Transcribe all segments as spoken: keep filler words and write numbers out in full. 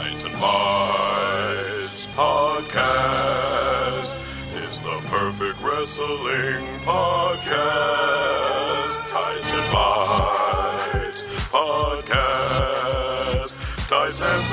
Tights and Fights podcast is the perfect wrestling podcast. Tights and Fights podcast. Tights and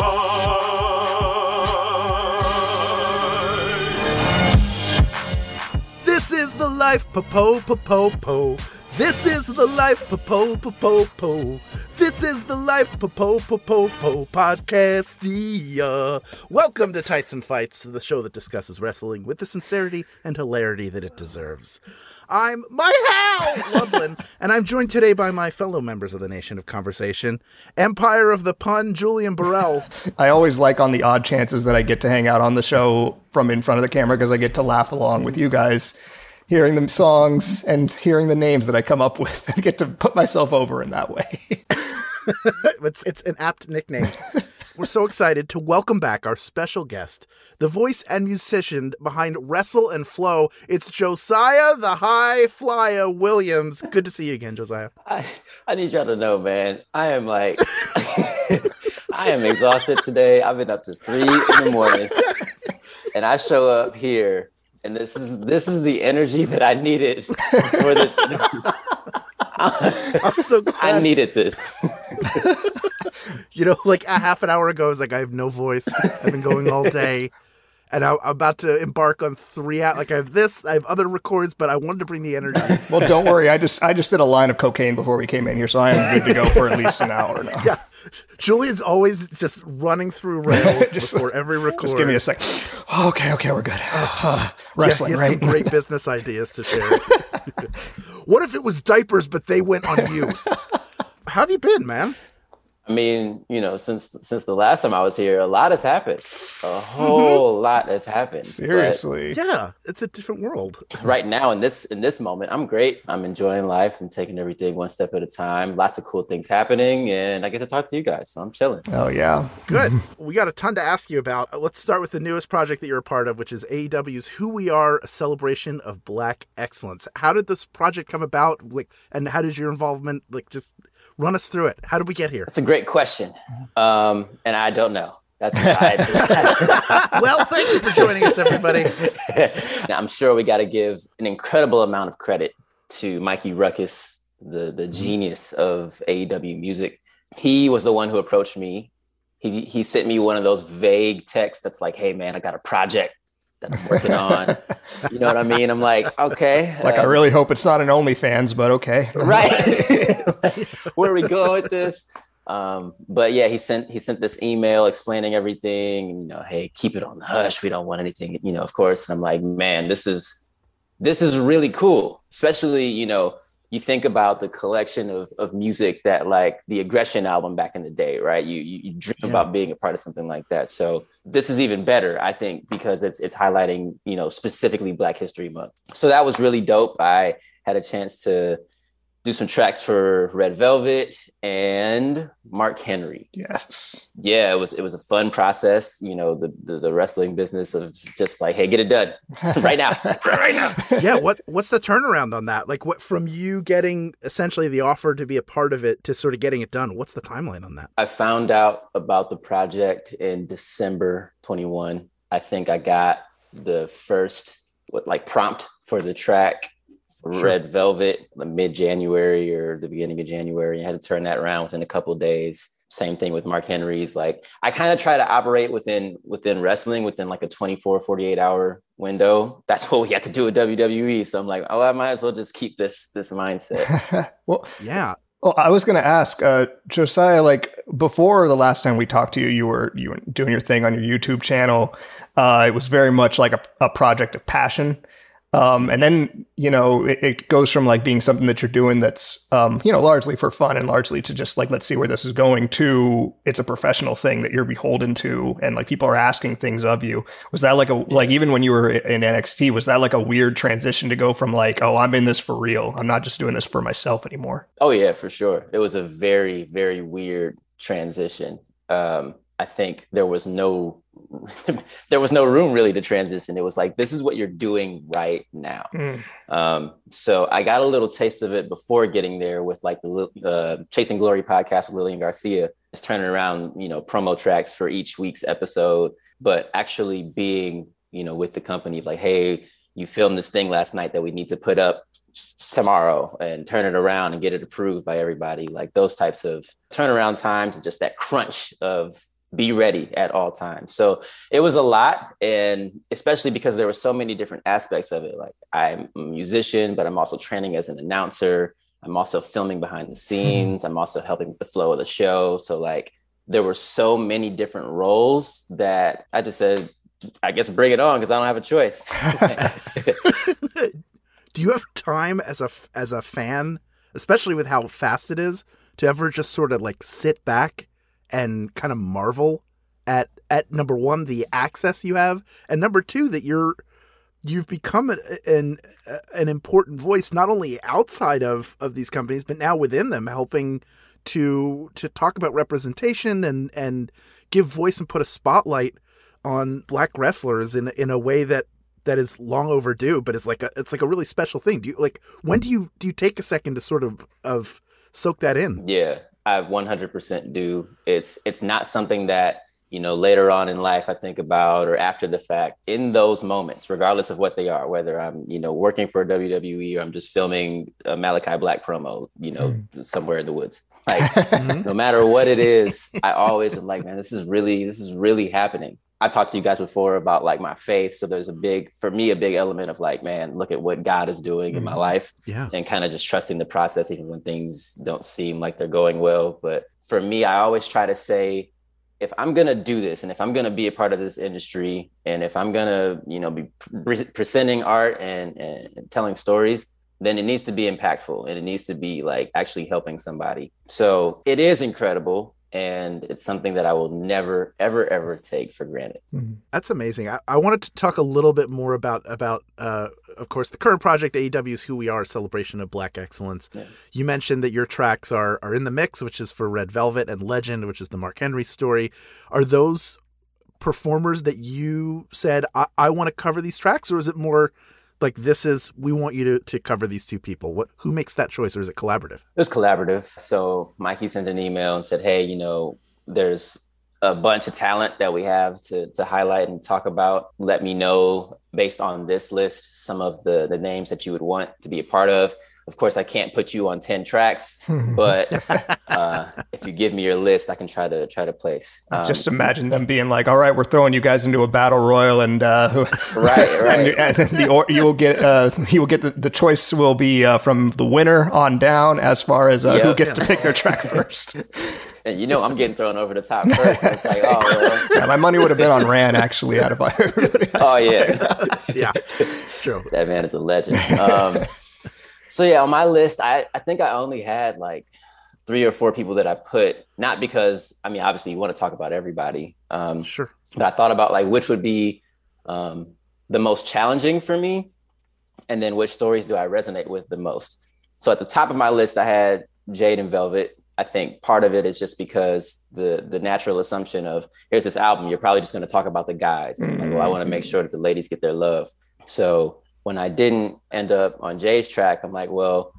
Fights. This is the life, po-po, po-po, po. This is the life, po-po, po-po, po. This is the life, po-po, po-po, po podcast. Yeah. Welcome to Tights and Fights, the show that discusses wrestling with the sincerity and hilarity that it deserves. I'm my Hal Lublin, and I'm joined today by my fellow members of the Nation of Conversation, Empire of the Pun, Julian Burrell. I always like on the odd chances that I get to hang out on the show from in front of the camera because I get to laugh along with you guys, hearing the songs and hearing the names that I come up with and get to put myself over in that way. it's, it's an apt nickname. We're so excited to welcome back our special guest, the voice and musician behind Wrestle and Flow. It's Josiah the High Flyer Williams. Good to see you again, Josiah. I, I need y'all to know, man, I am like, I am exhausted today. I've been up since three in the morning, and I show up here, and this is this is the energy that I needed for this interview. I'm so glad. I needed this. You know, like a half an hour ago, I was like, I have no voice. I've been going all day. And I, I'm about to embark on three out. Like I have this, I have other records, but I wanted to bring the energy. Well, don't worry. I just I just did a line of cocaine before we came in here, so I am good to go for at least an hour now. Yeah. Julian's always just running through rails just, before every record. Just give me a sec. Oh, okay, okay, we're good. Uh, wrestling, yeah, he has right? Some great business ideas to share. What if it was diapers, but they went on you? How have you been, man? I mean, you know, since since the last time I was here, a lot has happened. A whole mm-hmm. lot has happened. Seriously. But yeah, it's a different world. Right now, in this in this moment, I'm great. I'm enjoying life and taking everything one step at a time. Lots of cool things happening, and I get to talk to you guys, so I'm chilling. Oh, yeah. Good. We got a ton to ask you about. Let's start with the newest project that you're a part of, which is A E W's Who We Are, a celebration of Black excellence. How did this project come about? Like, and how did your involvement, like, just... run us through it. How did we get here? That's a great question. Um, and I don't know. That's I, Well, thank you for joining us, everybody. Now, I'm sure we got to give an incredible amount of credit to Mikey Ruckus, the, the genius of A E W music. He was the one who approached me. He he sent me one of those vague texts that's like, hey, man, I got a project that I'm working on. You know what I mean? I'm like, okay. It's like, uh, I really hope it's not an OnlyFans, but okay. Right. Like, where are we going with this? Um, but yeah, he sent he sent this email explaining everything. You know, hey, keep it on the hush. We don't want anything, you know, of course. And I'm like, man, this is this is really cool. Especially, you know, you think about the collection of, of music that, like, the Aggression album back in the day, right? You you, you dream yeah. about being a part of something like that. So this is even better, I think, because it's it's highlighting, you know, specifically Black History Month. So that was really dope. I had a chance to do some tracks for Red Velvet and Mark Henry. Yes. Yeah, it was it was a fun process. You know, the the, the wrestling business of just like, hey, get it done right now, right now. Yeah. What what's the turnaround on that? Like, what from you getting essentially the offer to be a part of it to sort of getting it done? What's the timeline on that? I found out about the project in December twenty-first. I think I got the first what like prompt for the track. Sure. Red Velvet, mid-January or the beginning of January. I had to turn that around within a couple of days. Same thing with Mark Henry's. Like, I kind of try to operate within within wrestling within like a twenty-four, forty-eight hour window. That's what we had to do at W W E. So I'm like, oh, I might as well just keep this this mindset. Well, yeah. Well, I was going to ask, uh, Josiah, like, before the last time we talked to you, you were you were doing your thing on your YouTube channel. Uh, it was very much like a, a project of passion. Um, and then, you know, it, it goes from like being something that you're doing that's, um, you know, largely for fun and largely to just like, let's see where this is going to, it's a professional thing that you're beholden to. And like people are asking things of you. Was that like a, like, even when you were in N X T, was that like a weird transition to go from like, oh, I'm in this for real. I'm not just doing this for myself anymore. Oh yeah, for sure. It was a very, very weird transition. Um, I think there was no no, there was no room really to transition. It was like, this is what you're doing right now. Mm. Um, so I got a little taste of it before getting there with like the uh, Chasing Glory podcast with Lillian Garcia, just turning around, you know, promo tracks for each week's episode, but actually being, you know, with the company, like, hey, you filmed this thing last night that we need to put up tomorrow and turn it around and get it approved by everybody. Like those types of turnaround times and just that crunch of be ready at all times. So it was a lot. And especially because there were so many different aspects of it. Like I'm a musician, but I'm also training as an announcer. I'm also filming behind the scenes. I'm also helping with the flow of the show. So like there were so many different roles that I just said, I guess bring it on because I don't have a choice. Do you have time as a as a fan, especially with how fast it is, to ever just sort of like sit back and kind of marvel at at number one, the access you have, and number two, that you're you've become an an, an important voice not only outside of, of these companies but now within them, helping to to talk about representation and and give voice and put a spotlight on Black wrestlers in in a way that that is long overdue, but it's like a it's like a really special thing. Do you like when do you do you take a second to sort of of soak that in? Yeah, I one hundred percent do. It's it's not something that, you know, later on in life I think about or after the fact. In those moments, regardless of what they are, whether I'm, you know, working for W W E or I'm just filming a Malachi Black promo, you know, mm. somewhere in the woods. Like no matter what it is, I always am like, man, this is really this is really happening. I've talked to you guys before about like my faith. So there's a big, for me, a big element of like, man, look at what God is doing mm. in my life. Yeah. And kind of just trusting the process, even when things don't seem like they're going well. But for me, I always try to say, if I'm going to do this and if I'm going to be a part of this industry and if I'm going to, you know, be pre- presenting art and, and telling stories, then it needs to be impactful and it needs to be like actually helping somebody. So it is incredible. And it's something that I will never, ever, ever take for granted. That's amazing. I, I wanted to talk a little bit more about, about uh, of course, the current project, A E W's Who We Are, Celebration of Black Excellence. Yeah. You mentioned that your tracks are are in the mix, which is for Red Velvet, and Legend, which is the Mark Henry story. Are those performers that you said, I, I want to cover these tracks, or is it more like this is, we want you to, to cover these two people? What, who makes that choice, or is it collaborative? It was collaborative. So Mikey sent an email and said, hey, you know, there's a bunch of talent that we have to to highlight and talk about. Let me know based on this list, some of the, the names that you would want to be a part of. Of course, I can't put you on ten tracks, but uh, if you give me your list, I can try to try to place. Um, Just imagine them being like, "All right, we're throwing you guys into a battle royal, and uh, right, right, and, and the or, you will get uh, you will get the, the choice will be uh, from the winner on down as far as uh, yep. who gets to pick their track first." And you know, I'm getting thrown over the top first. It's like, oh, well. Yeah, my money would have been on Ran actually out of everybody. Oh yeah, yeah, true. That man is a legend. Um, So yeah, on my list, I, I think I only had like three or four people that I put, not because, I mean, obviously you want to talk about everybody. Um, sure. But I thought about like, which would be um, the most challenging for me? And then which stories do I resonate with the most? So at the top of my list, I had Jade and Velvet. I think part of it is just because the the natural assumption of, here's this album, you're probably just going to talk about the guys. And like, well, I want to make sure that the ladies get their love. So when I didn't end up on Jay's track, I'm like, well,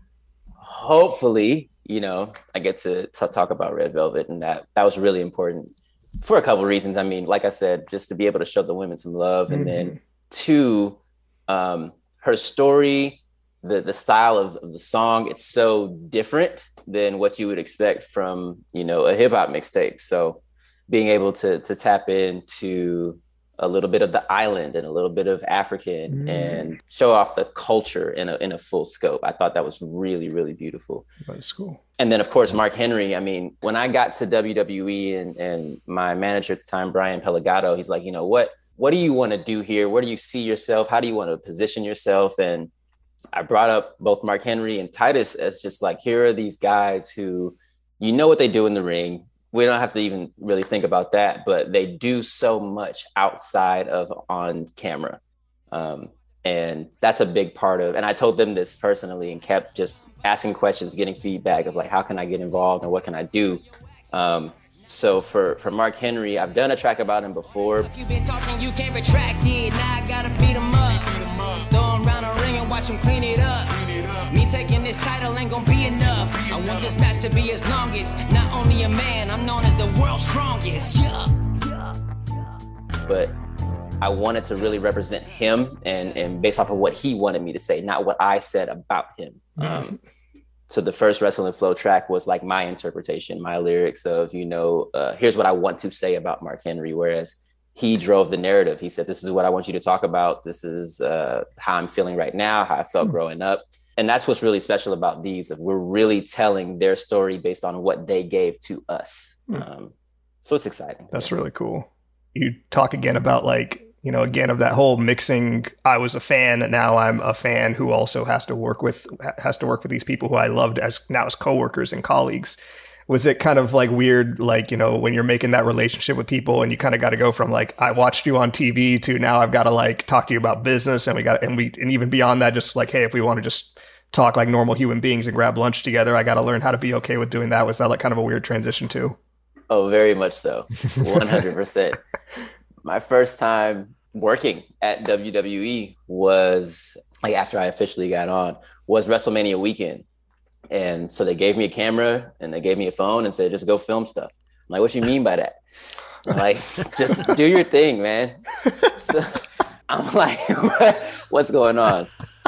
hopefully, you know, I get to t- talk about Red Velvet. And that that was really important for a couple of reasons. I mean, like I said, just to be able to show the women some love. And mm-hmm. then two, um, her story, the the style of, of the song, it's so different than what you would expect from, you know, a hip hop mixtape. So being able to to tap into a little bit of the island and a little bit of African mm. and show off the culture in a in a full scope. I thought that was really, really beautiful. That's cool. And then of course, Mark Henry. I mean, when I got to W W E and, and my manager at the time, Brian Pellegato, he's like, you know, what, what do you want to do here? Where do you see yourself? How do you want to position yourself? And I brought up both Mark Henry and Titus as just like, here are these guys who, you know what they do in the ring. We don't have to even really think about that, but they do so much outside of on camera. Um, and that's a big part of, and I told them this personally and kept just asking questions, getting feedback of like, how can I get involved and what can I do? Um, So for, for Mark Henry, I've done a track about him before. You've been talking, you can't retract it. Now I gotta beat him up. Throw him around the ring and watch him clean it up. Me taking this title ain't gonna be enough. I want this match to be as longest. Not only a man, I'm known as the world's strongest. Yeah. But I wanted to really represent him and, and based off of what he wanted me to say, not what I said about him. Mm-hmm. Um, so the first Wrestling Flow track was like my interpretation, my lyrics of, you know, uh, here's what I want to say about Mark Henry. Whereas he drove the narrative. He said, this is what I want you to talk about. This is uh, how I'm feeling right now, how I felt mm-hmm. growing up. And that's what's really special about these. If we're really telling their story based on what they gave to us. Mm-hmm. Um, so it's exciting. That's really cool. You talk again about like, you know, again, of that whole mixing, I was a fan and now I'm a fan who also has to work with, has to work with these people who I loved as now as coworkers and colleagues. Was it kind of like weird, like, you know, when you're making that relationship with people and you kind of got to go from like, I watched you on T V to now I've got to like talk to you about business and we got, and we, and even beyond that, just like, hey, if we want to just talk like normal human beings and grab lunch together, I got to learn how to be okay with doing that. Was that like kind of a weird transition too? Oh, very much so. one hundred percent. My first time working at W W E was like after I officially got on was WrestleMania weekend. And so they gave me a camera and they gave me a phone and said, just go film stuff. I'm like, what you mean by that? I'm like, just do your thing, man. So I'm like, what, what's going on?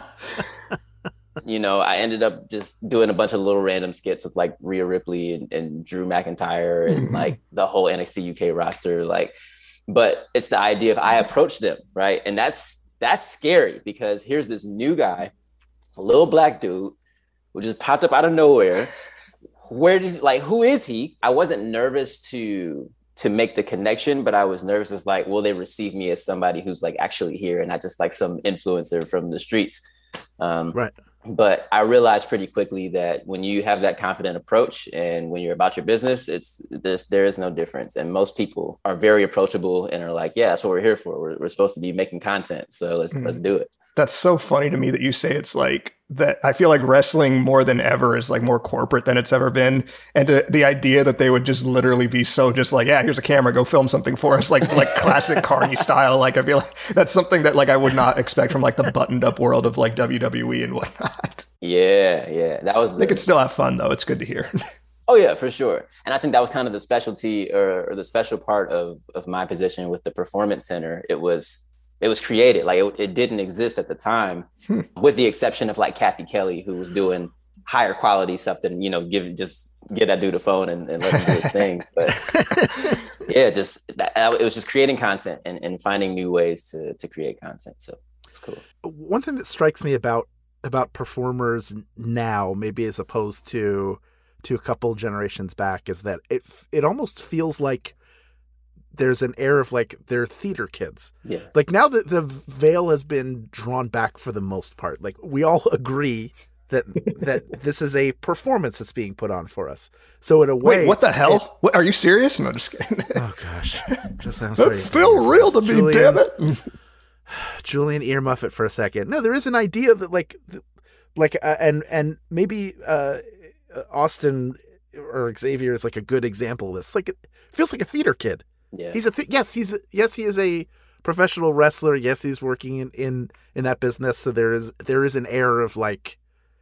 You know, I ended up just doing a bunch of little random skits with like Rhea Ripley and, and Drew McIntyre and mm-hmm. like the whole N X T U K roster. Like, but it's the idea of I approach them, right? And that's that's scary because here's this new guy, a little black dude who just popped up out of nowhere. Where did like who is he? I wasn't nervous to to make the connection, but I was nervous as like, will they receive me as somebody who's like actually here and not just like some influencer from the streets? Um, right. But I realized pretty quickly that when you have that confident approach and when you're about your business, it's there's, there is no difference. And most people are very approachable and are like, yeah, that's what we're here for. We're, we're supposed to be making content. So let's, mm. let's do it. That's so funny to me that you say it's like that. I feel like wrestling more than ever is like more corporate than it's ever been. And to, the idea that they would just literally be so just like, yeah, here's a camera, go film something for us. Like, like classic Carney style. Like, I feel like that's something that like I would not expect from like the buttoned up world of like W W E and whatnot. Yeah. Yeah. That was, the... they could still have fun though. It's good to hear. Oh yeah, for sure. And I think that was kind of the specialty or, or the special part of, of my position with the Performance Center. It was, It was created like it, it didn't exist at the time, hmm. with the exception of like Kathy Kelly, who was doing higher quality stuff than, you know, give just get that dude a phone and, and let him do his thing. But yeah, just that, it was just creating content and, and finding new ways to to create content. So it's cool. One thing that strikes me about about performers now, maybe as opposed to to a couple generations back, is that it it almost feels like there's an air of like they're theater kids. Yeah. Like now that the veil has been drawn back for the most part, like we all agree that that this is a performance that's being put on for us. So in a way, wait, what the hell? It, what, are you serious? No, just kidding. Oh gosh, just I'm that's sorry. still real to me, Julian, damn it. Julian, earmuff it for a second. No, there is an idea that like, like, uh, and and maybe uh, Austin or Xavier is like a good example of this. Like it feels like a theater kid. Yeah. He's a th- yes, he's yes, he is a professional wrestler. Yes, he's working in, in, in that business. So there is there is an air of like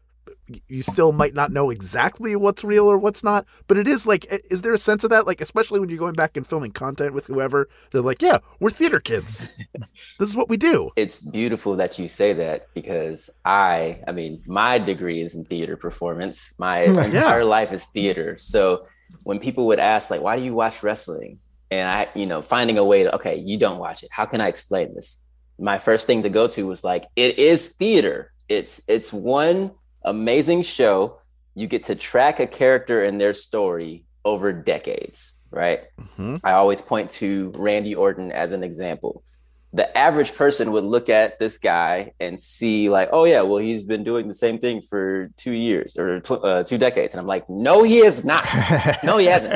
you still might not know exactly what's real or what's not, but it is like, is there a sense of that? Like, especially when you're going back and filming content with whoever, they're like, yeah, we're theater kids. This is what we do. It's beautiful that you say that because I, I mean, my degree is in theater performance. My yeah. entire life is theater. So when people would ask, like, why do you watch wrestling? And I, you know, finding a way to, okay, you don't watch it. How can I explain this? My first thing to go to was like, it is theater. It's, it's one amazing show. You get to track a character and their story over decades, right? Mm-hmm. I always point to Randy Orton as an example. The average person would look at this guy and see like, oh yeah, well, he's been doing the same thing for two years or tw- uh, two decades. And I'm like, no, he is not. No, he hasn't.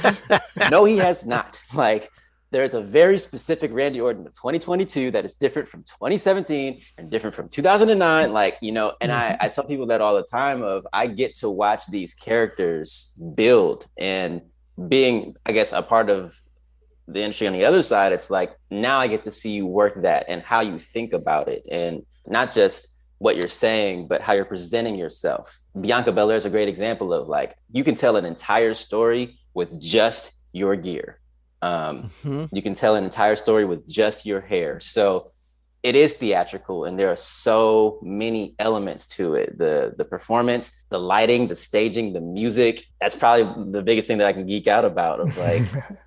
No, he has not. Like, there's a very specific Randy Orton of twenty twenty-two that is different from twenty seventeen and different from two thousand nine. Like, you know, and I, I tell people that all the time of I get to watch these characters build and being, I guess, a part of the industry on the other side, it's like, now I get to see you work that and how you think about it, and not just what you're saying, but how you're presenting yourself. Bianca Belair is a great example of, like, you can tell an entire story with just your gear. Um, mm-hmm. You can tell an entire story with just your hair. So it is theatrical, and there are so many elements to it. The the performance, the lighting, the staging, the music. That's probably the biggest thing that I can geek out about. Of like,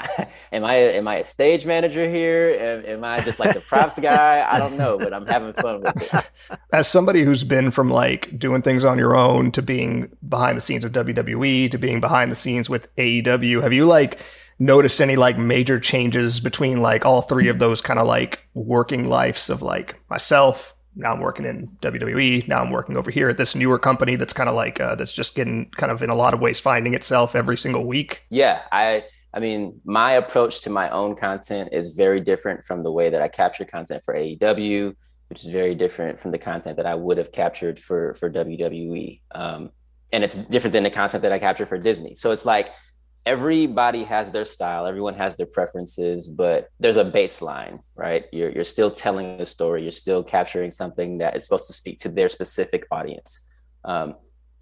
am I am I a stage manager here? Am, am I just like the props guy? I don't know, but I'm having fun with it. As somebody who's been from like doing things on your own to being behind the scenes of W W E to being behind the scenes with A E W, have you like notice any like major changes between like all three of those kind of like working lives of like myself? Now I'm working in W W E. Now I'm working over here at this newer company that's kind of like uh, that's just getting kind of in a lot of ways finding itself every single week. Yeah, I I mean, my approach to my own content is very different from the way that I capture content for A E W, which is very different from the content that I would have captured for for W W E. Um, and it's different than the content that I capture for Disney. So it's like, everybody has their style, everyone has their preferences, but there's a baseline, right? You're you're still telling a story, you're still capturing something that is supposed to speak to their specific audience. Um,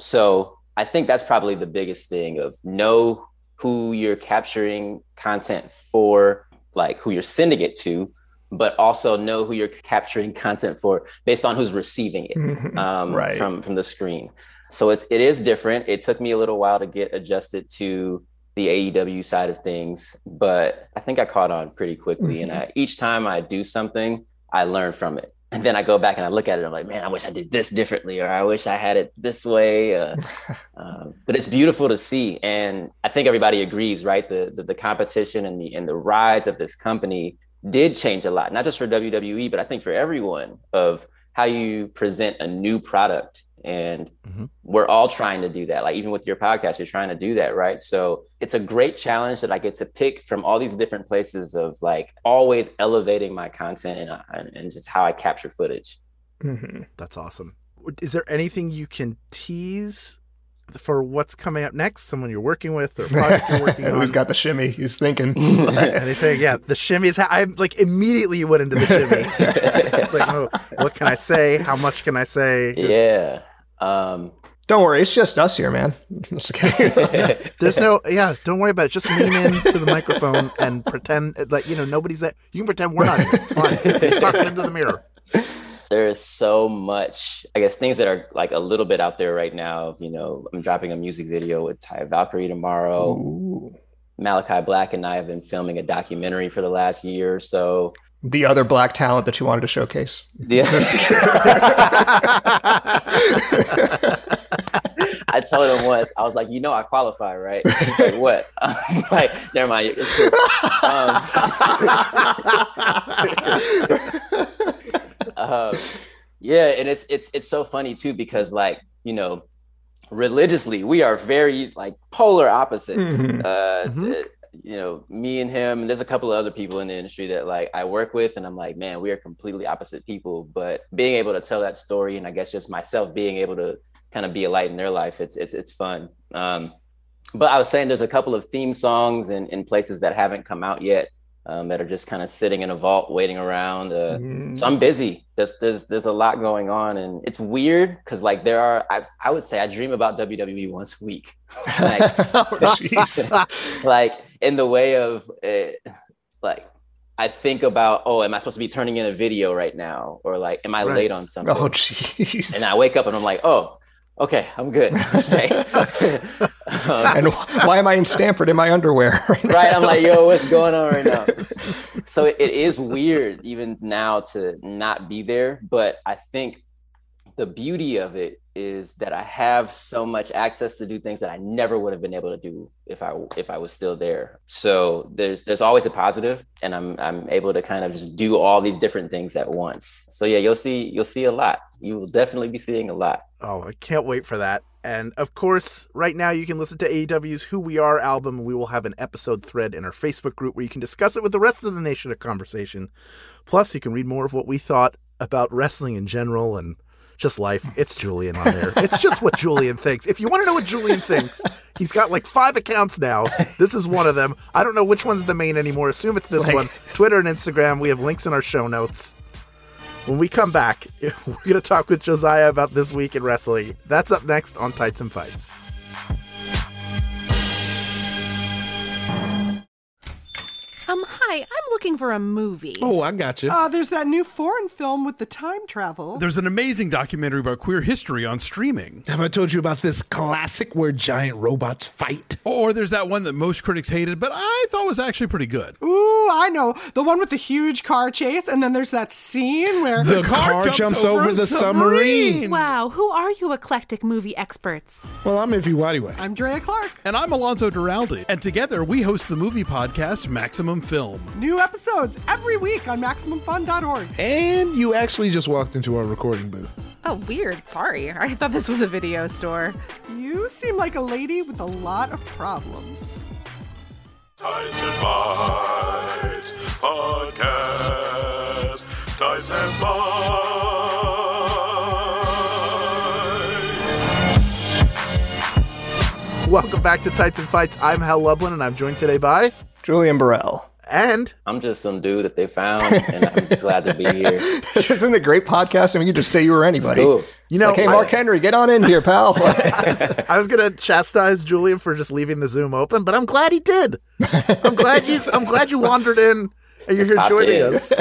so I think that's probably the biggest thing, of know who you're capturing content for, like who you're sending it to, but also know who you're capturing content for based on who's receiving it um, right. from, from the screen. So it's, it is different. It took me a little while to get adjusted to the A E W side of things, but I think I caught on pretty quickly. Mm-hmm. And I, each time I do something, I learn from it. And then I go back and I look at it. I'm like, man, I wish I did this differently, or I wish I had it this way. Uh, uh, but it's beautiful to see. And I think everybody agrees, right? The, the, the competition and the, and the rise of this company did change a lot, not just for W W E, but I think for everyone, of how you present a new product. And mm-hmm. we're all trying to do that. Like even with your podcast, you're trying to do that, right? So it's a great challenge that I get to pick from all these different places of like always elevating my content and, uh, and just how I capture footage. Mm-hmm. That's awesome. Is there anything you can tease for what's coming up next? Someone you're working with or a project you're working on? Who's got the shimmy? He's thinking. Anything? Yeah, the shimmy is. I'm like immediately you went into the shimmy. Like, oh, what can I say? How much can I say? Yeah. Um, don't worry, it's just us here, man. Just kidding. There's no, yeah. Don't worry about it. Just lean into the microphone and pretend like you know nobody's there. You can pretend we're not here. It's fine. Just talking into the mirror. There is so much, I guess, things that are like a little bit out there right now. You know, I'm dropping a music video with Ty Valkyrie tomorrow. Ooh. Malachi Black and I have been filming a documentary for the last year or so. The other Black talent that you wanted to showcase. Yeah. I told him once, I was like, you know, I qualify, right? He's like, what? I was like, never mind. It's cool. Um, um, yeah. And it's, it's, it's so funny too, because like, you know, religiously, we are very like polar opposites. Mm-hmm. Uh, mm-hmm. The, you know, me and him, and there's a couple of other people in the industry that like I work with, and I'm like, man, we are completely opposite people. But being able to tell that story, and I guess just myself being able to kind of be a light in their life, it's it's it's fun. Um, but I was saying there's a couple of theme songs in, in places that haven't come out yet, um, that are just kind of sitting in a vault waiting around. Uh, mm. So I'm busy. There's there's there's a lot going on, and it's weird because like there are I I would say I dream about W W E once a week. Like, oh, like in the way of uh, like I think about, oh, am I supposed to be turning in a video right now, or like am I right. late on something? Oh, jeez. And I wake up and I'm like, oh, okay, I'm good. um, and why am I in Stamford in my underwear? Right, right, I'm like, yo, what's going on right now? So it is weird even now to not be there, but I think the beauty of it is that I have so much access to do things that I never would have been able to do if I if I was still there. So there's there's always a positive, and I'm I'm able to kind of just do all these different things at once. So yeah, you'll see you'll see a lot. You will definitely be seeing a lot. Oh, I can't wait for that. And of course, right now you can listen to A E W's Who We Are album. We will have an episode thread in our Facebook group where you can discuss it with the rest of the Nation of Conversation. Plus, you can read more of what we thought about wrestling in general and just life. It's Julian on there. It's just what Julian thinks. If you want to know what Julian thinks, he's got like five accounts now. This is one of them. I don't know which one's the main anymore. Assume it's this Like- one. Twitter and Instagram. We have links in our show notes. When we come back, we're going to talk with Josiah about this week in wrestling. That's up next on Tights and Fights. Um, hi, I'm looking for a movie. Oh, I got you. Uh, there's that new foreign film with the time travel. There's an amazing documentary about queer history on streaming. Have I told you about this classic where giant robots fight? Or there's that one that most critics hated, but I thought was actually pretty good. Ooh, I know. The one with the huge car chase, and then there's that scene where... The, car, jumps, over, a the submarine. Wow, who are you eclectic movie experts? Well, I'm Ify Wadiway. I'm Drea Clark. And I'm Alonzo Duralde. And together we host the movie podcast Maximum Film. New episodes every week on Maximum Fun dot org. And you actually just walked into our recording booth. Oh, weird. Sorry. I thought this was a video store. You seem like a lady with a lot of problems. Tights and Bites Podcast. Tights and Bites. Welcome back to Tights and Fights. I'm Hal Lublin, and I'm joined today by... Julian Burrell. And... I'm just some dude that they found, and I'm just glad to be here. Isn't it great podcast? I mean, you just say you were anybody. Cool. You know, Like, hey, Mark I, Henry, get on in here, pal. I was gonna chastise Julian for just leaving the Zoom open, but I'm glad he did. I'm glad you. I'm glad you wandered in and you're Just here popped joining in. us.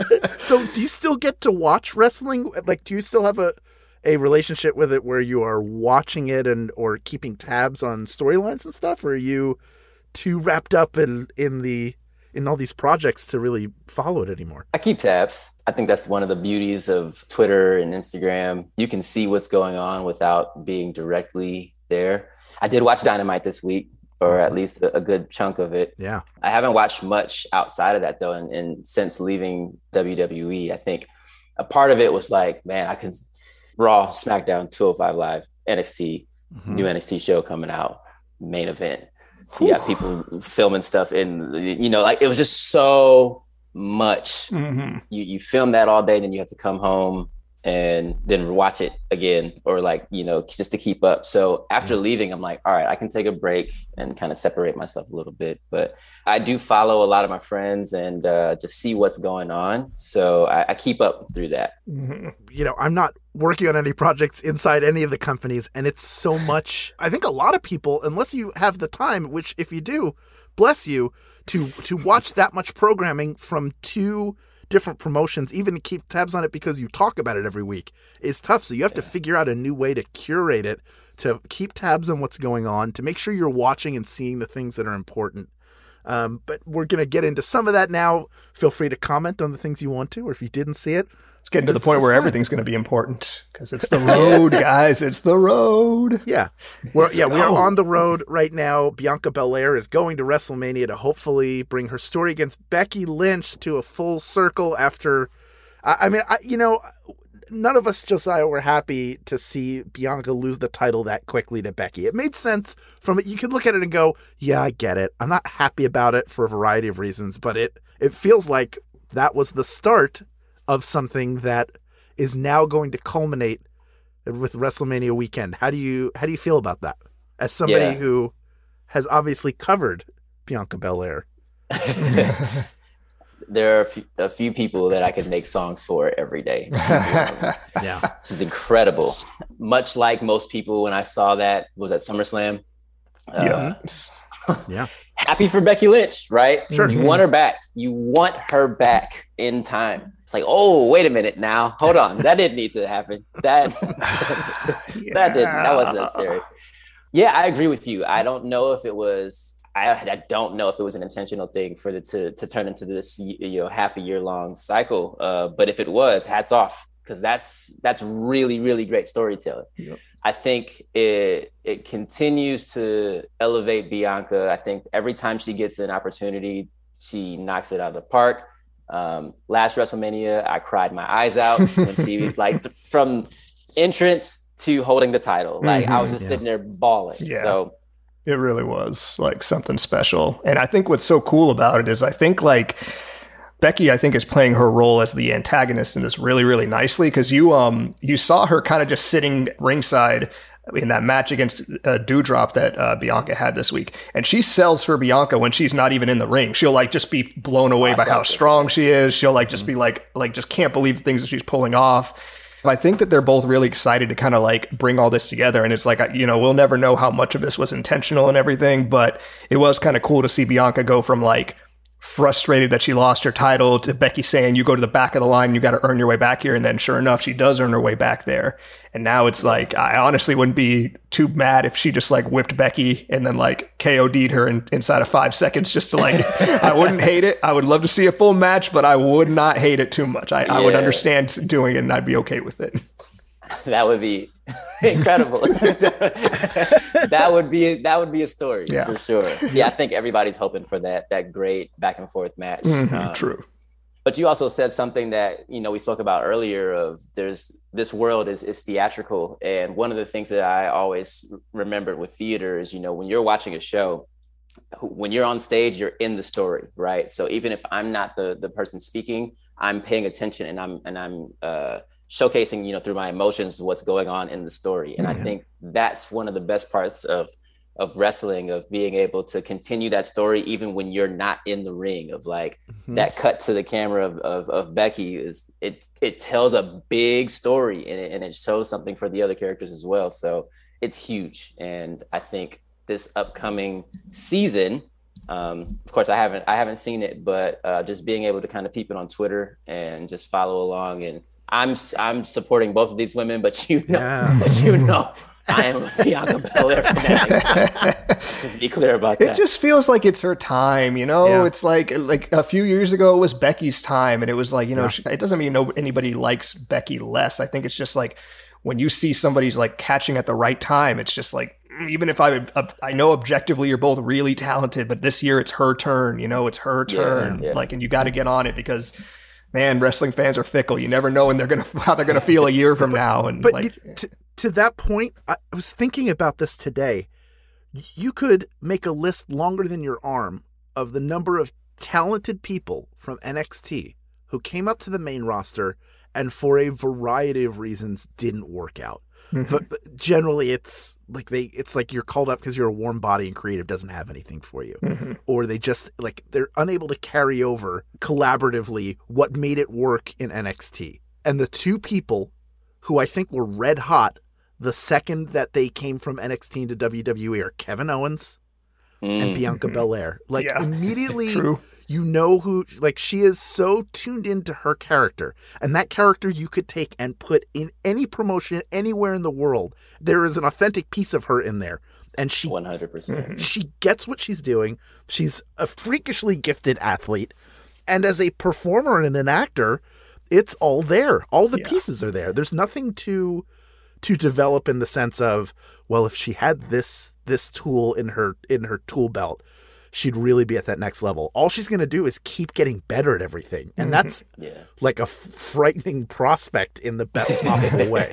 So, do you still get to watch wrestling? Like, do you still have a a relationship with it where you are watching it and or keeping tabs on storylines and stuff, or are you too wrapped up in in the in all these projects to really follow it anymore? I keep tabs. I think that's one of the beauties of Twitter and Instagram. You can see what's going on without being directly there. I did watch Dynamite this week, or at least a, a good chunk of it. Yeah. I haven't watched much outside of that though. And, and since leaving W W E, I think a part of it was like, man, I can Raw, SmackDown, two oh five Live, N X T, Mm-hmm. new N X T show coming out, main event. You got people filming stuff in, you know, like it was just so much. Mm-hmm. You you film that all day, then you have to come home and then watch it again, or like, you know, just to keep up. So after leaving, I'm like, all right, I can take a break and kind of separate myself a little bit. But I do follow a lot of my friends and uh, just see what's going on. So I, I keep up through that. Mm-hmm. You know, I'm not working on any projects inside any of the companies, and it's so much. I think a lot of people, unless you have the time, which if you do, bless you, to to watch that much programming from two different promotions, even to keep tabs on it because you talk about it every week, is tough. So you have to figure out a new way to curate it, to keep tabs on what's going on, to make sure you're watching and seeing the things that are important. Um, but we're going to get into some of that now. Feel free to comment on the things you want to, or if you didn't see it. It's getting to the It's- point it's where fine. everything's going to be important because it's the road, guys. It's the road. Yeah. We're, yeah, we are go. on the road right now. Bianca Belair is going to WrestleMania to hopefully bring her story against Becky Lynch to a full circle after, I, I mean, I, you know, none of us, Josiah, were happy to see Bianca lose the title that quickly to Becky. It made sense from it. You could look at it and go, yeah, I get it. I'm not happy about it for a variety of reasons, but it, it feels like that was the start of something that is now going to culminate with WrestleMania weekend. How do you how do you feel about that? As somebody Yeah. who has obviously covered Bianca Belair. There are a few, a few people that I could make songs for every day. Yeah. Which is incredible. Much like most people, when I saw that was at SummerSlam. Uh, Yes. Yeah. Happy for Becky Lynch, right? Sure. You want her back. You want her back in time. It's like, oh, wait a minute now. Hold on. That didn't need to happen. That that didn't. That wasn't necessary. Yeah, I agree with you. I don't know if it was. I, I don't know if it was an intentional thing for it to to turn into this, you know, half a year long cycle. Uh, but if it was, hats off, because that's that's really really great storytelling. Yep. I think it it continues to elevate Bianca. I think every time she gets an opportunity, she knocks it out of the park. Um, last WrestleMania, I cried my eyes out when she like th- from entrance to holding the title. Like I was just yeah. sitting there bawling. Yeah. So It really was like something special. And I think what's so cool about it is I think like Becky, I think, is playing her role as the antagonist in this really, really nicely, because you um you saw her kind of just sitting ringside in that match against uh, Doudrop that uh, Bianca had this week, and she sells for Bianca when she's not even in the ring. She'll like just be blown away by how strong she is. She'll like just be like like just can't believe the things that she's pulling off. I think that they're both really excited to kind of like bring all this together, and it's like, you know, we'll never know how much of this was intentional and everything, but it was kind of cool to see Bianca go from like frustrated that she lost her title to Becky saying, you go to the back of the line, you got to earn your way back here. And then sure enough, she does earn her way back there. And now it's like, I honestly wouldn't be too mad if she just like whipped Becky and then like K O D'd her in, inside of five seconds just to like, I wouldn't hate it. I would love to see a full match, but I would not hate it too much. I, yeah. I would understand doing it and I'd be okay with it. That would be incredible. that would be that would be a story yeah. for sure. Yeah, I think everybody's hoping for that that great back and forth match. Mm-hmm, um, true. But you also said something that, you know, we spoke about earlier of there's this world is is theatrical. And one of the things that I always remembered with theater is, you know, when you're watching a show, when you're on stage, you're in the story, right? So even if I'm not the the person speaking, I'm paying attention and I'm and I'm uh showcasing, you know, through my emotions, what's going on in the story. And mm-hmm. I think that's one of the best parts of, of wrestling, of being able to continue that story, even when you're not in the ring, of like mm-hmm. that cut to the camera of, of, of Becky is it, it tells a big story and it, and it shows something for the other characters as well. So it's huge. And I think this upcoming season, um, of course I haven't, I haven't seen it, but uh, just being able to kind of peep it on Twitter and just follow along, and I'm I'm supporting both of these women, but you know, yeah. but you know, I am a Bianca Belair fanatic. So just be clear about that. It just feels like it's her time, you know. Yeah. It's like like a few years ago it was Becky's time, and it was like, you know, yeah. she, it doesn't mean no anybody likes Becky less. I think it's just like when you see somebody's like catching at the right time, it's just like, even if I uh, I know objectively you're both really talented, but this year it's her turn, you know, it's her turn, yeah, yeah. like, and you got to get on it because. Man, wrestling fans are fickle. You never know when they're gonna how they're gonna feel a year from now. And but like, you, to, to that point, I was thinking about this today. You could make a list longer than your arm of the number of talented people from N X T who came up to the main roster and for a variety of reasons didn't work out. Mm-hmm. But generally, it's like they it's like you're called up because you're a warm body and creative doesn't have anything for you, mm-hmm. or they just like they're unable to carry over collaboratively what made it work in N X T. And the two people who I think were red hot the second that they came from N X T into W W E are Kevin Owens mm-hmm. and Bianca Belair. Like yeah. immediately. True. You know who, like, she is so tuned into her character. And that character you could take and put in any promotion anywhere in the world. There is an authentic piece of her in there. And she one hundred percent. She gets what she's doing. She's a freakishly gifted athlete. And as a performer and an actor, it's all there. All the yeah. pieces are there. There's nothing to to develop in the sense of, well, if she had this this tool in her in her tool belt, she'd really be at that next level. All she's going to do is keep getting better at everything. And that's yeah. like a f- frightening prospect in the best possible way.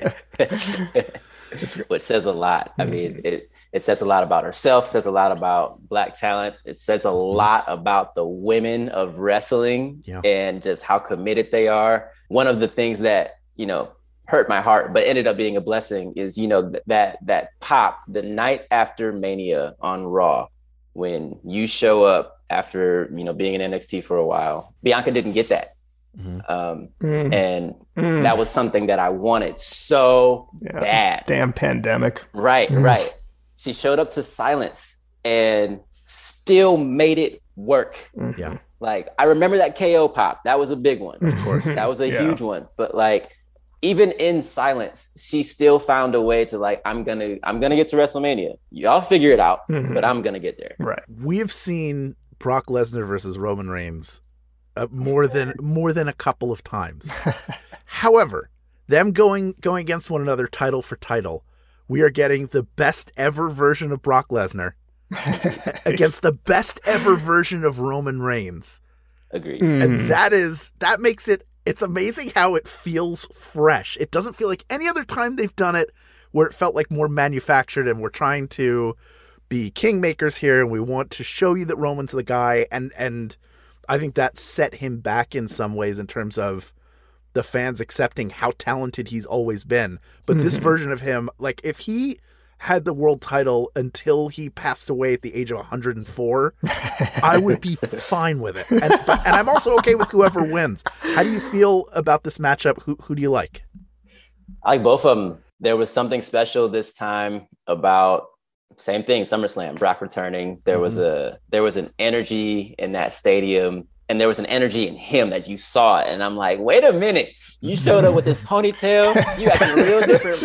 Which says a lot. I mean, it, it says a lot about herself, says a lot about Black talent. It says a lot about the women of wrestling yeah. and just how committed they are. One of the things that, you know, hurt my heart, but ended up being a blessing is, you know, th- that that pop the night after Mania on Raw, when you show up after, you know, being in N X T for a while. Bianca didn't get that. Mm-hmm. Um, mm. And mm. that was something that I wanted so yeah. bad. Damn pandemic. Right, mm. right. She showed up to Silence and still made it work. Mm-hmm. Yeah. Like, I remember that K O pop. That was a big one. Of course. That was a yeah. huge one. But like, even in Silence, she still found a way to like, I'm gonna, I'm gonna get to WrestleMania. Y'all figure it out, mm-hmm. but I'm gonna get there. Right. We've seen Brock Lesnar versus Roman Reigns uh, more than more than a couple of times. However, them going going against one another, title for title, we are getting the best ever version of Brock Lesnar against the best ever version of Roman Reigns. Agreed. Mm. And that is that makes it. It's amazing how it feels fresh. It doesn't feel like any other time they've done it where it felt like more manufactured and we're trying to be kingmakers here and we want to show you that Roman's the guy. And and I think that set him back in some ways in terms of the fans accepting how talented he's always been. But mm-hmm. this version of him, like if he had the world title until he passed away at the age of one hundred four, I would be fine with it. And, but, and I'm also okay with whoever wins. How do you feel about this matchup? Who, who do you like? I like both of them. There was something special this time about same thing, SummerSlam, Brock returning. There mm-hmm. was a there was an energy in that stadium, and there was an energy in him that you saw it. And I'm like, wait a minute. You showed up with this ponytail. You acting real different,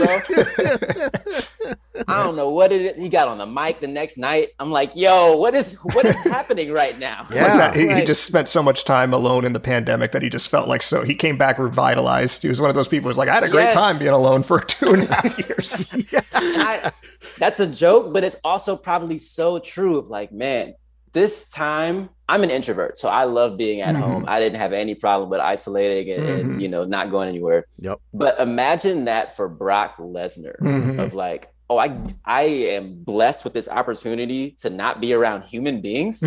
bro. I don't know what it is. He got on the mic the next night. I'm like, yo, what is what is happening right now? It's yeah. like that. He, like, he just spent so much time alone in the pandemic that he just felt like so. He came back revitalized. He was one of those people who's like, I had a great yes. time being alone for two and a half years. yeah. and I, that's a joke, but it's also probably so true of like, man, this time I'm an introvert, so I love being at mm-hmm. home. I didn't have any problem with isolating and, mm-hmm. and you know not going anywhere. Yep. But imagine that for Brock Lesnar mm-hmm. of like, oh, I I am blessed with this opportunity to not be around human beings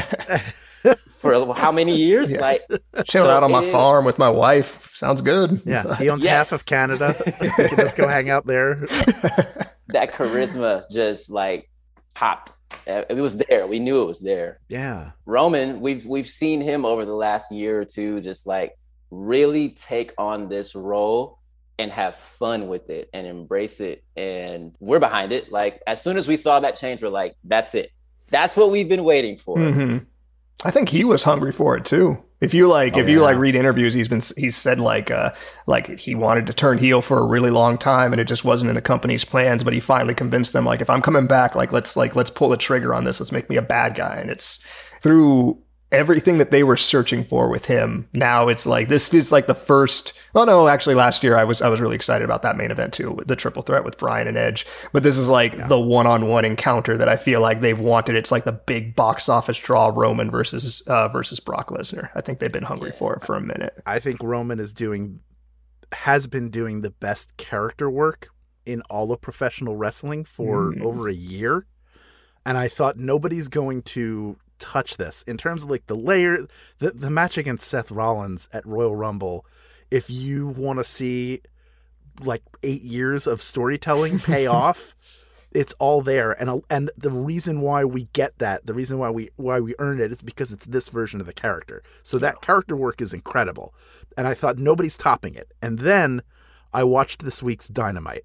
for how many years? Yeah. Like chill so out on my is, farm with my wife. Sounds good. Yeah, he owns yes. half of Canada. You can just go hang out there. That charisma just like popped. It was there. We knew it was there. Yeah. Roman, we've we've seen him over the last year or two just like really take on this role and have fun with it and embrace it. And we're behind it. Like as soon as we saw that change, we're like, that's it. That's what we've been waiting for. Mm-hmm. I think he was hungry for it too. If you like, oh, if yeah. you like read interviews, he's been, he's said like, uh, like he wanted to turn heel for a really long time and it just wasn't in the company's plans, but he finally convinced them like, if I'm coming back, like, let's like, let's pull the trigger on this. Let's make me a bad guy. And it's through everything that they were searching for with him. Now it's like, this is like the first, well, no, actually last year I was, I was really excited about that main event too, with the triple threat with Bryan and Edge, but this is like yeah. the one-on-one encounter that I feel like they've wanted. It's like the big box office draw, Roman versus, uh, versus Brock Lesnar. I think they've been hungry for it for a minute. I think Roman is doing, has been doing the best character work in all of professional wrestling for mm. over a year. And I thought nobody's going to touch this in terms of like the layer, the, the match against Seth Rollins at Royal Rumble. If you want to see like eight years of storytelling pay off, it's all there. And and the reason why we get that, the reason why we why we earn it is because it's this version of the character. So that character work is incredible. And I thought nobody's topping it. And then I watched this week's Dynamite.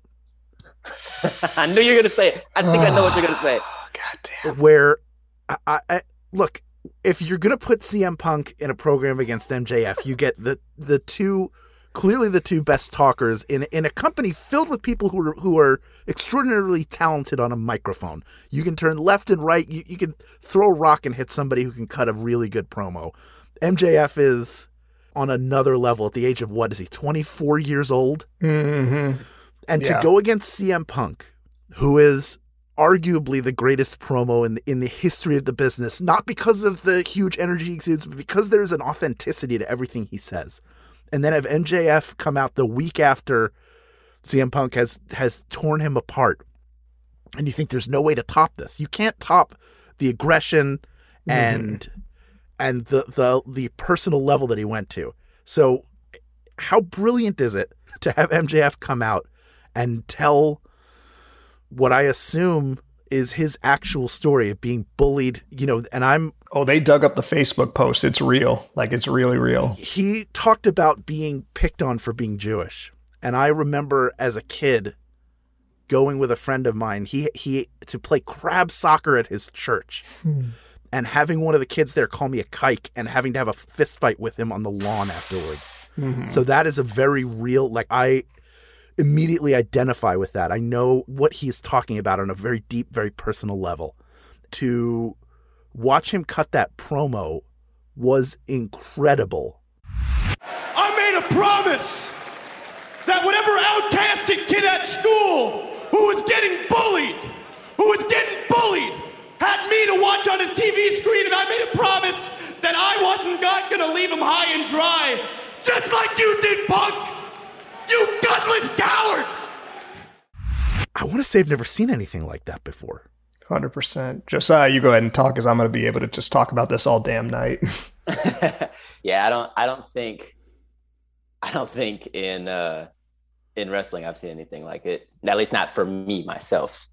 I knew you were going to say it. I think I know what you're going to say. God damn. Where I, I, I look, if you're going to put C M Punk in a program against M J F, you get the the two, clearly the two best talkers in in a company filled with people who are, who are extraordinarily talented on a microphone. You can turn left and right. You, you can throw a rock and hit somebody who can cut a really good promo. M J F is on another level at the age of, what is he, twenty-four years old? Mm-hmm. And yeah. to go against C M Punk, who is arguably the greatest promo in the, in the history of the business, not because of the huge energy he exudes, but because there's an authenticity to everything he says. And then have M J F come out the week after C M Punk has, has torn him apart. And you think there's no way to top this. You can't top the aggression and mm-hmm. and the, the the personal level that he went to. So how brilliant is it to have M J F come out and tell what I assume is his actual story of being bullied, you know, and I'm... Oh, they dug up the Facebook post. It's real. Like, it's really real. He talked about being picked on for being Jewish. And I remember as a kid going with a friend of mine, he he to play crab soccer at his church. Hmm. And having one of the kids there call me a kike and having to have a fist fight with him on the lawn afterwards. Mm-hmm. So that is a very real, like, I immediately identify with that. I know what he's talking about on a very deep, very personal level. To watch him cut that promo was incredible. I made a promise that whatever outcasted kid at school who was getting bullied, who was getting bullied, had me to watch on his T V screen, and I made a promise that I wasn't not gonna leave him high and dry, just like you did, Punk! You gutless coward! I want to say I've never seen anything like that before. one hundred percent. Josiah, you go ahead and talk, because I'm going to be able to just talk about this all damn night. Yeah, I don't I don't think I don't think in uh in wrestling I've seen anything like it. At least not for me myself.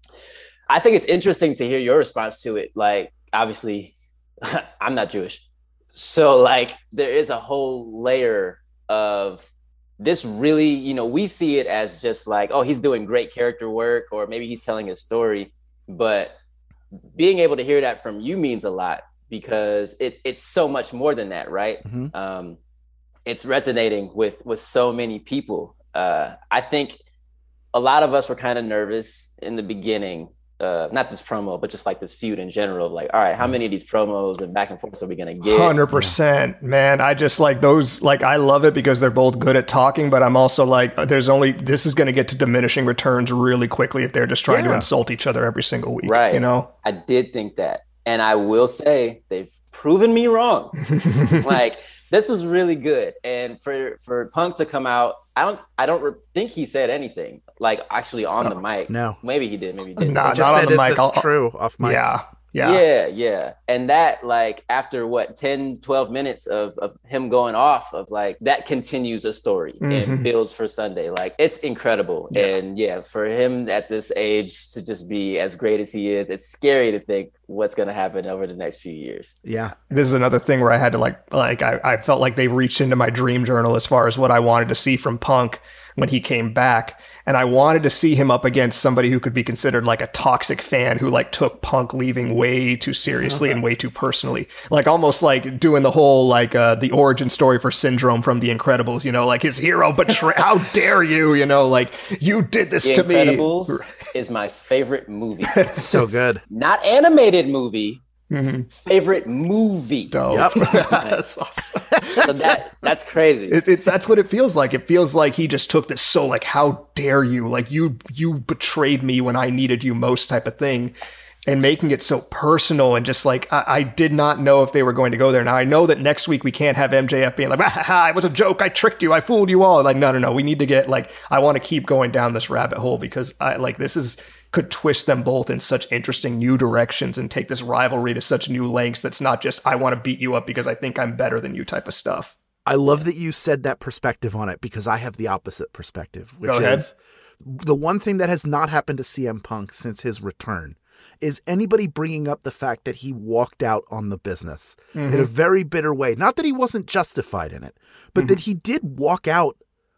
I think it's interesting to hear your response to it. Like, obviously, I'm not Jewish. So like there is a whole layer of this really, you know, we see it as just like, oh, he's doing great character work, or maybe he's telling a story. But being able to hear that from you means a lot, because it, it's so much more than that, right? Mm-hmm. Um, it's resonating with with so many people. Uh, I think a lot of us were kind of nervous in the beginning. Uh, not this promo, but just like this feud in general. Like, all right, how many of these promos and back and forth are we going to get? one hundred percent, man. I just like those, like, I love it because they're both good at talking, but I'm also like, there's only, this is going to get to diminishing returns really quickly if they're just trying yeah. to insult each other every single week. Right. You know? I did think that. And I will say they've proven me wrong. Like, this was really good. And for, for Punk to come out, I don't I don't re- think he said anything, like, actually on oh, the mic. No. Maybe he did, maybe he didn't. Not, just not said, on the is mic. This I'll, true off mic. Yeah. Yeah. Yeah, yeah. And that, like, after what, ten, twelve minutes of, of him going off, of like, that continues a story mm-hmm. and builds for Sunday. Like, it's incredible. Yeah. And yeah, for him at this age to just be as great as he is, it's scary to think what's going to happen over the next few years. Yeah. This is another thing where I had to like, like, I, I felt like they reached into my dream journal as far as what I wanted to see from Punk when he came back. And I wanted to see him up against somebody who could be considered like a toxic fan who like took Punk leaving way too seriously and way too personally. Like almost like doing the whole like uh, the origin story for Syndrome from The Incredibles, you know, like his hero betray. How dare you, you know, like you did this the to Incredibles me. Is my favorite movie. It's so good. Not animated movie. Mm-hmm. Favorite movie. Dope. Yep. That's awesome. So that that's crazy. It, it's that's what it feels like. It feels like he just took this so like, how dare you? Like you you betrayed me when I needed you most, type of thing, and making it so personal and just like I, I did not know if they were going to go there. Now I know that next week we can't have M J F being like, ah, ha, ha, it was a joke. I tricked you. I fooled you all. Like no no no. We need to get like I want to keep going down this rabbit hole because I like this is. Could twist them both in such interesting new directions and take this rivalry to such new lengths that's not just I want to beat you up because I think I'm better than you type of stuff. I love that you said that perspective on it because I have the opposite perspective, which Go ahead. is the one thing that has not happened to C M Punk since his return is anybody bringing up the fact that he walked out on the business mm-hmm. in a very bitter way. Not that he wasn't justified in it, but mm-hmm. that he did walk out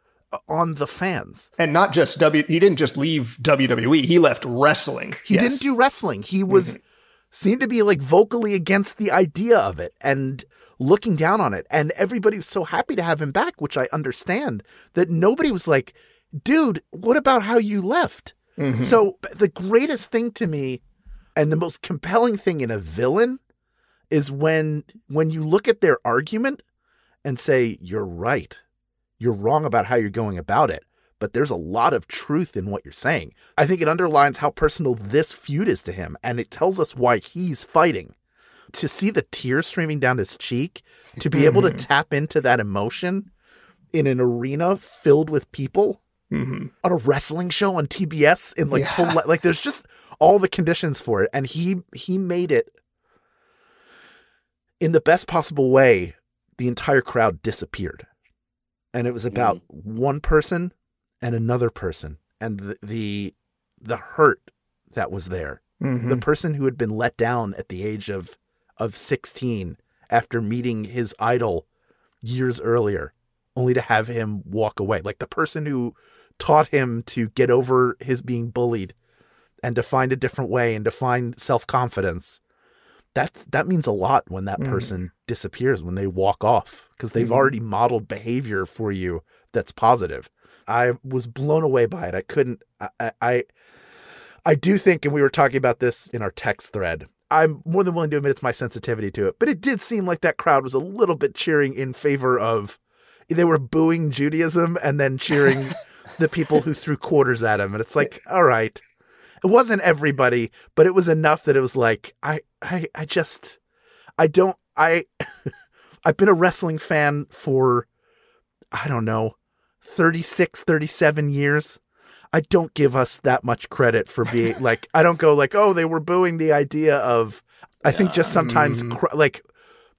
on the fans. And not just W, he didn't just leave W W E, he left wrestling. He yes. didn't do wrestling. He was mm-hmm. seemed to be like vocally against the idea of it and looking down on it. And everybody was so happy to have him back, which I understand, that nobody was like, dude, what about how you left? Mm-hmm. So the greatest thing to me and the most compelling thing in a villain is when when you look at their argument and say, you're right. You're wrong about how you're going about it, but there's a lot of truth in what you're saying. I think it underlines how personal this feud is to him, and it tells us why he's fighting. To see the tears streaming down his cheek, to be able to tap into that emotion in an arena filled with people, mm-hmm. on a wrestling show on T B S, in like yeah. full, like there's just all the conditions for it, and he he made it in the best possible way. The entire crowd disappeared. And it was about mm. one person and another person and the the, the hurt that was there. Mm-hmm. The person who had been let down at the age of, of sixteen after meeting his idol years earlier, only to have him walk away. Like the person who taught him to get over his being bullied and to find a different way and to find self-confidence. That, that means a lot when that person mm. disappears, when they walk off, because they've mm. already modeled behavior for you that's positive. I was blown away by it. I couldn't, I, I, I do think, and we were talking about this in our text thread, I'm more than willing to admit it's my sensitivity to it, but it did seem like that crowd was a little bit cheering in favor of, they were booing Judaism and then cheering the people who threw quarters at him. And it's like, all right. It wasn't everybody, but it was enough that it was like, I, I, I just, I don't, I, I've been a wrestling fan for, I don't know, thirty-six, thirty-seven years. I don't give us that much credit for being like, I don't go like, oh, they were booing the idea of, I think just sometimes cr- like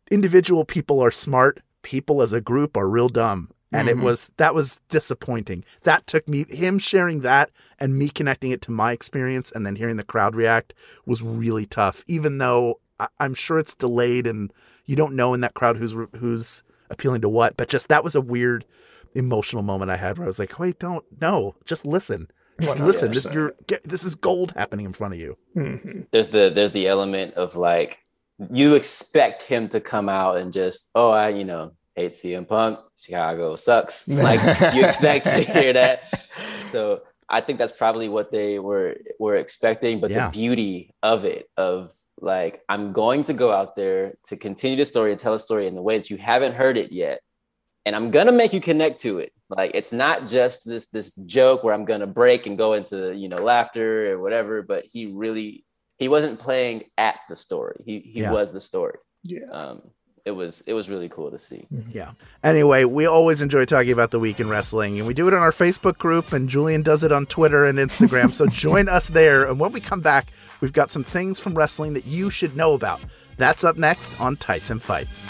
individual people are smart. People as a group are real dumb. And mm-hmm. it was, that was disappointing. That took me, him sharing that and me connecting it to my experience and then hearing the crowd react was really tough, even though I, I'm sure it's delayed and you don't know in that crowd who's, who's appealing to what, but just, that was a weird emotional moment I had where I was like, wait, don't, no, just listen. Just one hundred percent. Listen. This, you're, get, this is gold happening in front of you. Mm-hmm. There's the, there's the element of like, you expect him to come out and just, oh, I, you know, hate C M Punk, Chicago sucks. Like you expect to hear that. So I think that's probably what they were were expecting. But yeah. the beauty of it, of like, I'm going to go out there to continue the story and tell a story in the way that you haven't heard it yet. And I'm gonna make you connect to it. Like it's not just this this joke where I'm gonna break and go into, you know, laughter or whatever, but he really he wasn't playing at the story. He he yeah. was the story. Yeah. Um It was it was really cool to see. Yeah. Anyway, we always enjoy talking about the week in wrestling, and we do it on our Facebook group, and Julian does it on Twitter and Instagram. So join us there. And when we come back, we've got some things from wrestling that you should know about. That's up next on Tights and Fights.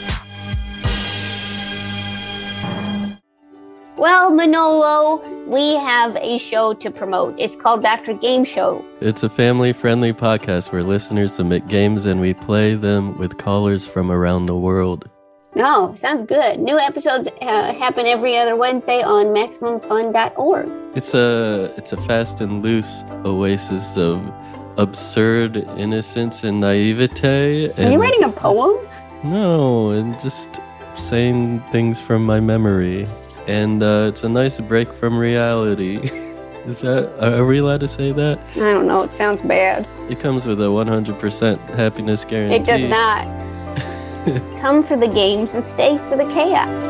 Well, Manolo, we have a show to promote. It's called Doctor Game Show. It's a family-friendly podcast where listeners submit games and we play them with callers from around the world. Oh, sounds good. New episodes uh, happen every other Wednesday on Maximum Fun dot org. It's a it's a fast and loose oasis of absurd innocence and naivete. And Are you writing a poem? No, and just saying things from my memory. And uh, it's a nice break from reality. Is that, are we allowed to say that? I don't know. It sounds bad. It comes with a one hundred percent happiness guarantee. It does not. Come for the games and stay for the chaos.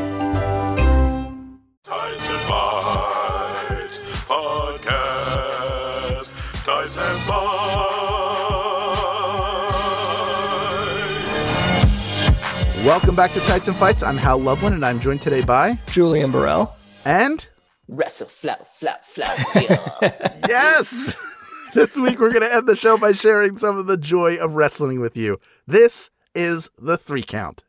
Tights and Fights Podcast. Tights and Fights. Welcome back to Tights and Fights. I'm Hal Lublin, and I'm joined today by Julian Burrell and Wrestle Flap Flap Flap. Yeah. Yes. This week we're going to end the show by sharing some of the joy of wrestling with you. This is the three count.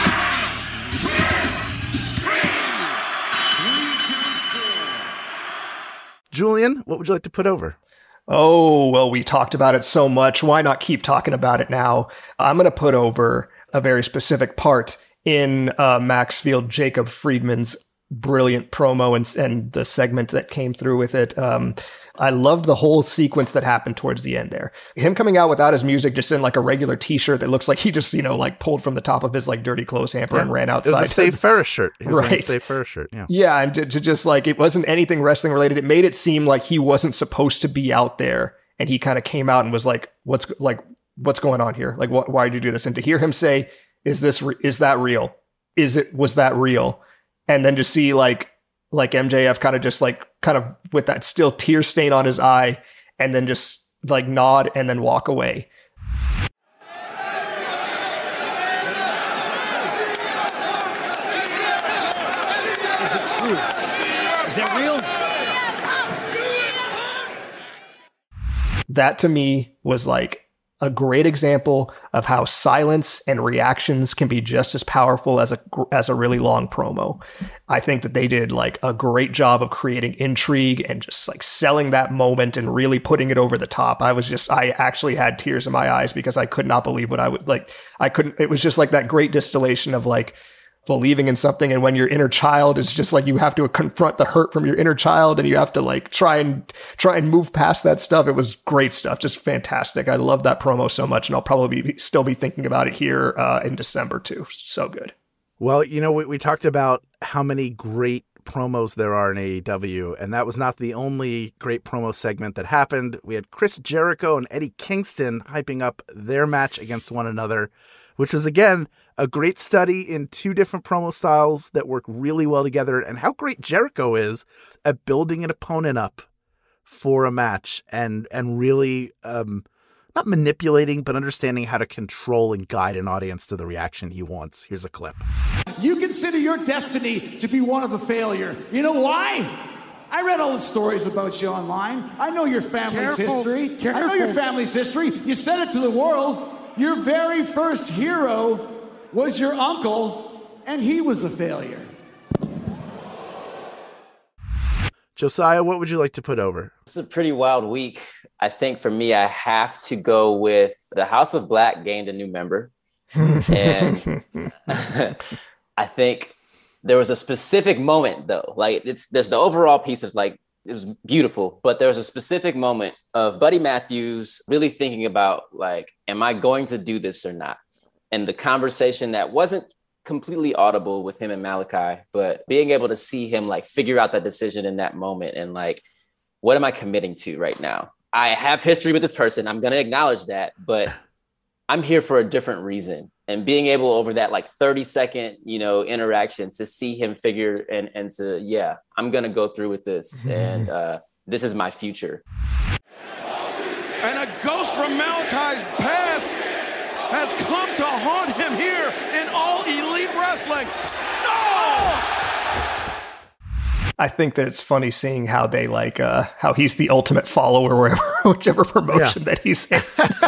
Julian, what would you like to put over? Oh, well, we talked about it so much. Why not keep talking about it now? I'm going to put over a very specific part in uh, Maxfield Jacob Friedman's brilliant promo and, and the segment that came through with it. Um, I loved the whole sequence that happened towards the end there. Him coming out without his music, just in like a regular t-shirt that looks like he just, you know, like pulled from the top of his like dirty clothes hamper yeah. and ran outside. It was a Save Ferris shirt. It was right. a Save Ferris shirt. Yeah. Yeah. And to, to just like, it wasn't anything wrestling related. It made it seem like he wasn't supposed to be out there. And he kind of came out and was like, what's like, what's going on here? Like, wh- why did you do this? And to hear him say, is this, re- is that real? Is it, was that real? And then to see like, like M J F kind of just like, kind of with that still tear stain on his eye and then just like nod and then walk away. Is it true? Is that real? That to me was like a great example of how silence and reactions can be just as powerful as a as a really long promo. I think that they did like a great job of creating intrigue and just like selling that moment and really putting it over the top. I was just, I actually had tears in my eyes because I could not believe what I was like. I couldn't, it was just like that great distillation of like believing in something. And when your inner child is just like, you have to confront the hurt from your inner child and you have to like try and try and move past that stuff. It was great stuff. Just fantastic. I love that promo so much. And I'll probably be, still be thinking about it here uh, in December too. So good. Well, you know, we, we talked about how many great promos there are in A E W, and that was not the only great promo segment that happened. We had Chris Jericho and Eddie Kingston hyping up their match against one another, which was, again, a great study in two different promo styles that work really well together, and how great Jericho is at building an opponent up for a match and and really um, not manipulating, but understanding how to control and guide an audience to the reaction he wants. Here's a clip. You consider your destiny to be one of a failure. You know why? I read all the stories about you online. I know your family's Careful. history. Careful. I know your family's history. You said it to the world. Your very first hero was your uncle, and he was a failure. Josiah, what would you like to put over? It's a pretty wild week. I think for me, I have to go with the House of Black gained a new member. And I think there was a specific moment, though. Like, it's there's the overall piece of, like, it was beautiful, but there was a specific moment of Buddy Matthews really thinking about, like, am I going to do this or not? And the conversation that wasn't completely audible with him and Malachi, but being able to see him, like, figure out that decision in that moment and, like, what am I committing to right now? I have history with this person. I'm going to acknowledge that, but I'm here for a different reason. And being able over that, like, thirty second, you know, interaction to see him figure and, and to, yeah, I'm going to go through with this. And uh, this is my future. And a ghost from Malachi's past has come to haunt him here in All Elite Wrestling. No! I think that it's funny seeing how they like uh, how he's the ultimate follower wherever, whichever promotion yeah. that he's in.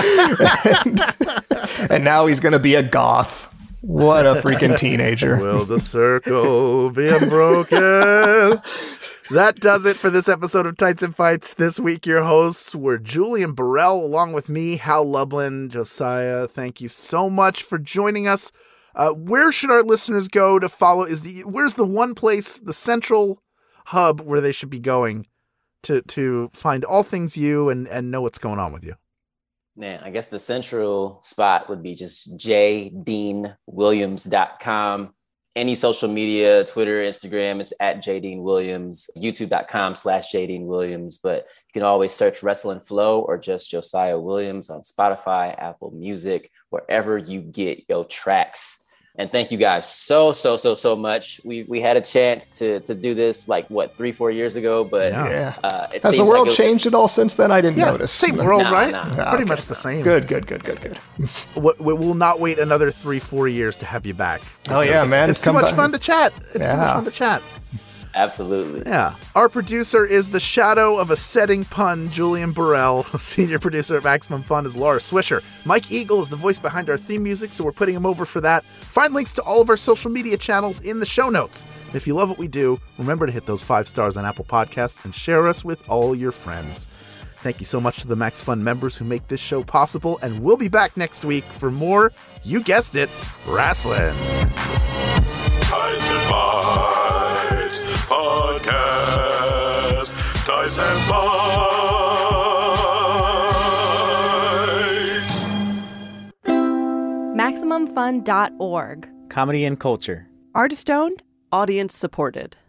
and, and now he's going to be a goth. What a freaking teenager. Will the circle be unbroken? That does it for this episode of Tights and Fights. This week, your hosts were Julian Burrell, along with me, Hal Lublin. Josiah, thank you so much for joining us. Uh, where should our listeners go to follow? Is the Where's the one place, the central hub where they should be going to to find all things you and, and know what's going on with you? Man, I guess the central spot would be just j dean williams dot com. Any social media, Twitter, Instagram, is at jdeanwilliams, youtube.com slash jdeanwilliams. But you can always search Wrestling Flow or just Josiah Williams on Spotify, Apple Music, wherever you get your tracks. And thank you guys so, so, so, so much. We we had a chance to to do this like, what, three, four years ago? But yeah. uh, it Has the world like it, changed at all since then? I didn't yeah, notice. Same world, nah, right? Nah. Pretty okay. much the same. Good, good, good, good, good. We will not wait another three, four years to have you back. Oh, yeah, man. It's too much back. fun to chat. It's yeah. too much fun to chat. Absolutely. Yeah. Our producer is the shadow of a setting pun, Julian Burrell. Senior producer at Maximum Fun is Laura Swisher. Mike Eagle is the voice behind our theme music, so we're putting him over for that. Find links to all of our social media channels in the show notes. And if you love what we do, remember to hit those five stars on Apple Podcasts and share us with all your friends. Thank you so much to the Max Fun members who make this show possible, and we'll be back next week for more, you guessed it, wrestling. Tights and Fights Podcast. Tights and Fights. Maximum Fun dot org. Comedy and culture. Artist owned, audience supported.